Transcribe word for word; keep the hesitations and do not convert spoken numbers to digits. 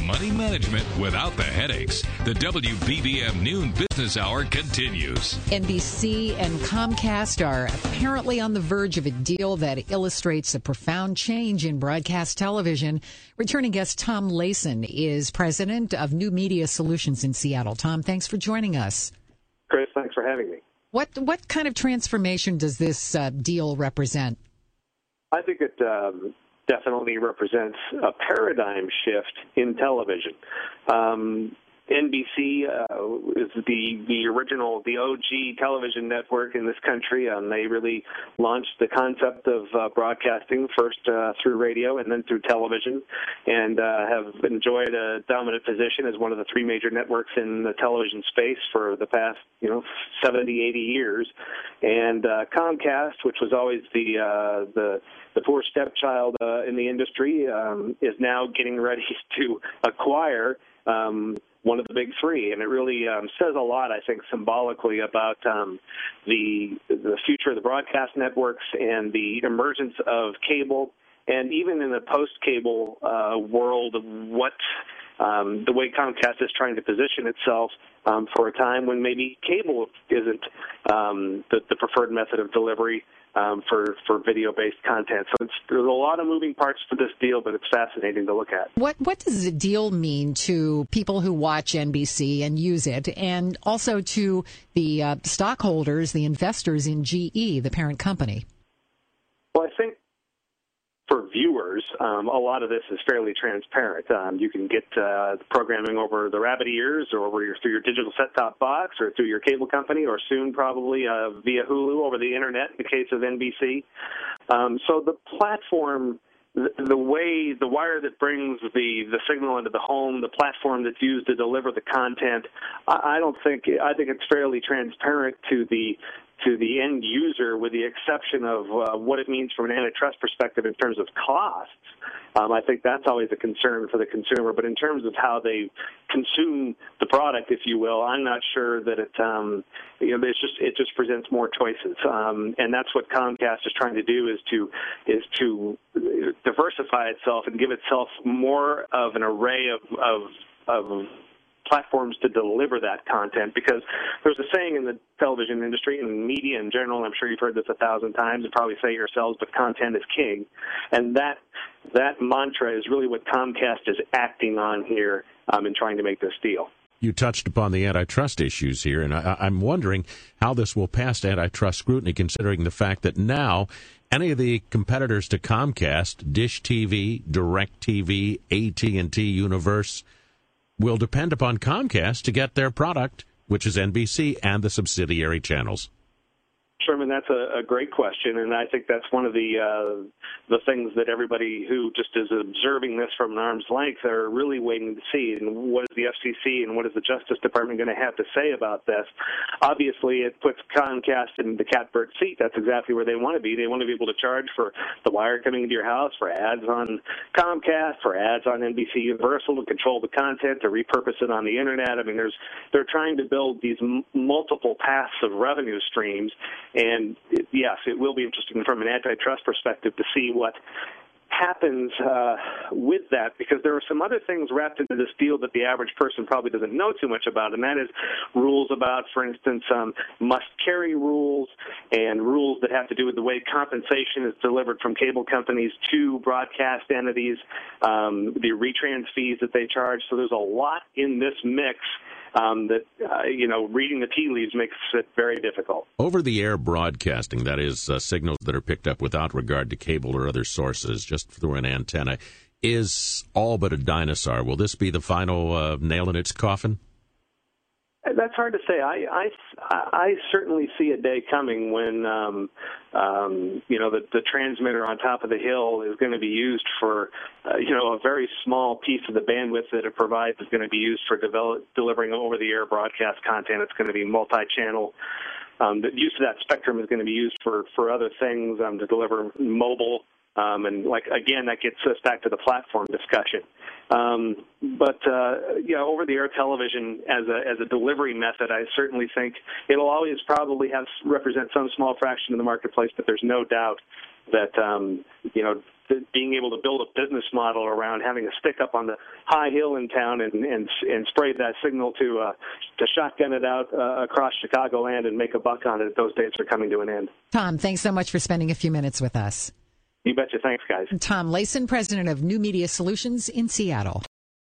money management without the headaches. The W B B M Noon Business Hour continues. N B C and Comcast are apparently on the verge of a deal that illustrates a profound change in broadcast television. Returning guest Tom Layson is president of New Media Solutions in Seattle. Tom, thanks for joining us. Chris, thanks for having me. What what kind of transformation does this uh, deal represent? I think it um, definitely represents a paradigm shift in television. Um, N B C uh, is the the original, the O G television network in this country. Um, they really launched the concept of uh, broadcasting first uh, through radio and then through television, and uh, have enjoyed a dominant position as one of the three major networks in the television space for the past, you know, seventy, eighty years. And uh, Comcast, which was always the uh, the the poor stepchild uh, in the industry, um, is now getting ready to acquire Um, one of the big three, and it really um, says a lot, I think, symbolically about um, the the future of the broadcast networks and the emergence of cable, and even in the post-cable uh, world, what um, the way Comcast is trying to position itself um, for a time when maybe cable isn't um, the, the preferred method of delivery. Um, for, for video-based content. So it's, there's a lot of moving parts to this deal, but it's fascinating to look at. What what does the deal mean to people who watch N B C and use it, and also to the uh, stockholders, the investors in G E, the parent company? Well, I think for viewers, um, a lot of this is fairly transparent. Um, you can get uh, programming over the rabbit ears or over your, through your digital set-top box or through your cable company, or soon probably uh, via Hulu over the Internet in the case of N B C. Um, so the platform, the, the way, the wire that brings the, the signal into the home, the platform that's used to deliver the content, I, I don't think, I think it's fairly transparent to the to the end user, with the exception of uh, what it means from an antitrust perspective in terms of costs. Um, I think that's always a concern for the consumer. But in terms of how they consume the product, if you will, I'm not sure that it, um, you know, it's just it just presents more choices. Um, and that's what Comcast is trying to do, is to is to diversify itself and give itself more of an array of of, of platforms to deliver that content, because there's a saying in the television industry and media in general, and I'm sure you've heard this a thousand times and probably say it yourselves, but content is king. And that that mantra is really what Comcast is acting on here um, in trying to make this deal. You touched upon the antitrust issues here, and I, I'm wondering how this will pass antitrust scrutiny, considering the fact that now any of the competitors to Comcast, Dish T V, DirecTV, A T and T Universe, will depend upon Comcast to get their product, which is N B C and the subsidiary channels. Sherman, that's a, a great question, and I think that's one of the uh, the things that everybody who just is observing this from an arm's length are really waiting to see. And what is the F C C and what is the Justice Department going to have to say about this? Obviously, it puts Comcast in the catbird seat. That's exactly where they want to be. They want to be able to charge for the wire coming into your house, for ads on Comcast, for ads on N B C Universal, to control the content, to repurpose it on the Internet. I mean, there's they're trying to build these m- multiple paths of revenue streams. And it, yes, it will be interesting from an antitrust perspective to see what happens uh, with that, because there are some other things wrapped into this deal that the average person probably doesn't know too much about, and that is rules about, for instance, um, must-carry rules and rules that have to do with the way compensation is delivered from cable companies to broadcast entities, um, the retrans fees that they charge. So there's a lot in this mix Um, that, uh, you know, reading the tea leaves makes it very difficult. Over-the-air broadcasting, that is uh, signals that are picked up without regard to cable or other sources, just through an antenna, is all but a dinosaur. Will this be the final uh, nail in its coffin? That's hard to say. I, I, I certainly see a day coming when, um, um, you know, the, the transmitter on top of the hill is going to be used for, uh, you know, a very small piece of the bandwidth that it provides is going to be used for develop, delivering over-the-air broadcast content. It's going to be multi-channel. Um, the use of that spectrum is going to be used for, for other things, um, to deliver mobile. Um, and, like, again, that gets us back to the platform discussion. Um, but, uh, you know, over-the-air television as a as a delivery method, I certainly think it'll always probably have represent some small fraction of the marketplace, but there's no doubt that um, you know. being able to build a business model around having a stick up on the high hill in town and and, and spray that signal to uh, to shotgun it out uh, across Chicagoland and make a buck on it, those days are coming to an end. Tom, thanks so much for spending a few minutes with us. You betcha. Thanks, guys. Tom Layson, president of New Media Solutions in Seattle.